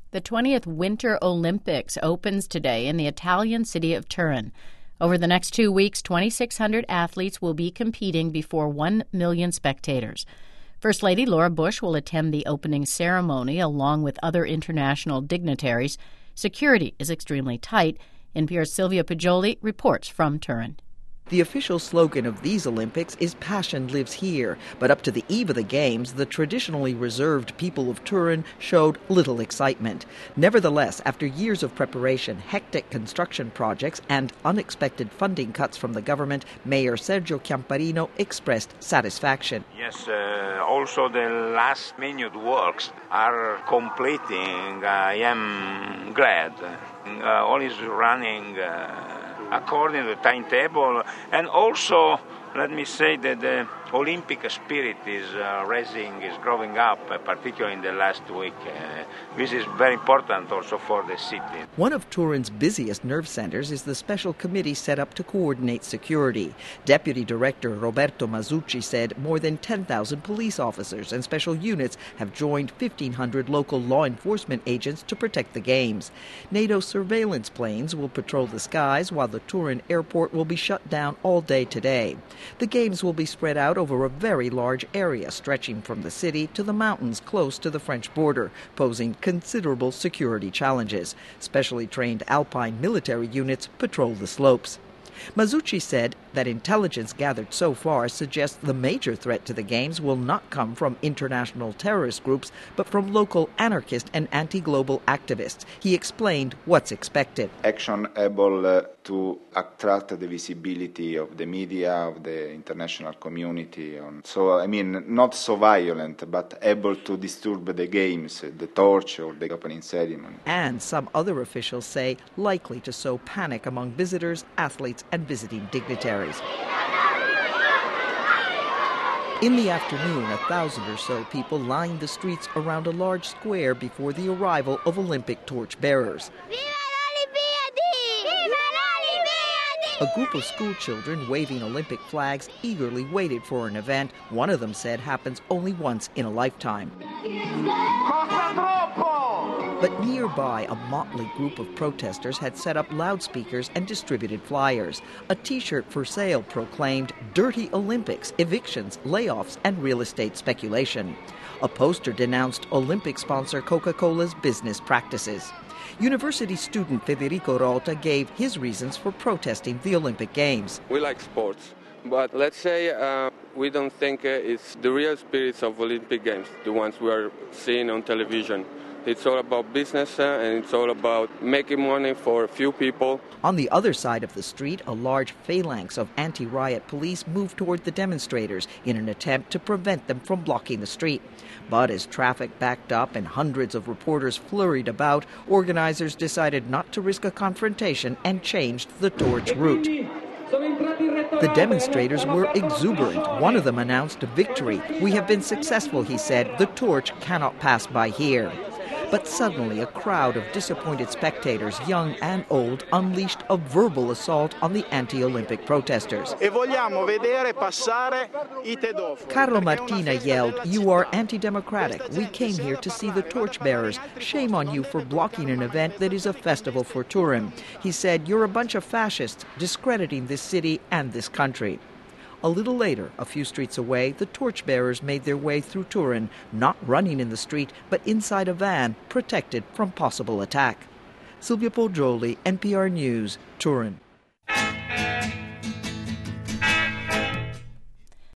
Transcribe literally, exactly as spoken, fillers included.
The twentieth Winter Olympics opens today in the Italian city of Turin. Over the next two weeks, twenty-six hundred athletes will be competing before one million spectators. First Lady Laura Bush will attend the opening ceremony along with other international dignitaries. Security is extremely tight. N P R's Silvia Poggioli reports from Turin. The official slogan of these Olympics is "Passion lives here," but up to the eve of the Games, the traditionally reserved people of Turin showed little excitement. Nevertheless, after years of preparation, hectic construction projects, and unexpected funding cuts from the government, Mayor Sergio Chiamparino expressed satisfaction. Yes, uh, also the last minute works are completing. I am glad. Uh, all is running Uh, according to the timetable, and also let me say that the Olympic spirit is uh, rising, is growing up, uh, particularly in the last week. Uh, this is very important also for the city. One of Turin's busiest nerve centers is the special committee set up to coordinate security. Deputy Director Roberto Masucci said more than ten thousand police officers and special units have joined fifteen hundred local law enforcement agents to protect the Games. NATO surveillance planes will patrol the skies while the Turin airport will be shut down all day today. The Games will be spread out over a very large area stretching from the city to the mountains close to the French border, posing considerable security challenges. Specially trained Alpine military units patrol the slopes. Masucci said that intelligence gathered so far suggests the major threat to the Games will not come from international terrorist groups, but from local anarchist and anti-global activists. He explained what's expected. Action able uh, to attract the visibility of the media, of the international community. On. So, I mean, not so violent, but able to disturb the Games, the torch or the opening ceremony. And some other officials say likely to sow panic among visitors, athletes, and visiting dignitaries. In the afternoon, a thousand or so people lined the streets around a large square before the arrival of Olympic torch-bearers. A group of school children waving Olympic flags eagerly waited for an event one of them said happens only once in a lifetime. But nearby, a motley group of protesters had set up loudspeakers and distributed flyers. A T-shirt for sale proclaimed "Dirty Olympics, evictions, layoffs, and real estate speculation." A poster denounced Olympic sponsor Coca-Cola's business practices. University student Federico Rota gave his reasons for protesting the Olympic Games. We like sports, but let's say uh, we don't think uh, it's the real spirits of Olympic Games, the ones we are seeing on television. It's all about business uh, and it's all about making money for a few people. On the other side of the street, a large phalanx of anti-riot police moved toward the demonstrators in an attempt to prevent them from blocking the street. But as traffic backed up and hundreds of reporters flurried about, organizers decided not to risk a confrontation and changed the torch route. The demonstrators were exuberant. One of them announced victory. "We have been successful," he said. "The torch cannot pass by here." But suddenly a crowd of disappointed spectators, young and old, unleashed a verbal assault on the anti-Olympic protesters. Carlo Martina yelled, "You are anti-democratic. We came here to see the torchbearers. Shame on you for blocking an event that is a festival for Turin." He said, "You're a bunch of fascists, discrediting this city and this country." A little later, a few streets away, the torchbearers made their way through Turin, not running in the street, but inside a van, protected from possible attack. Silvia Poggioli, N P R News, Turin.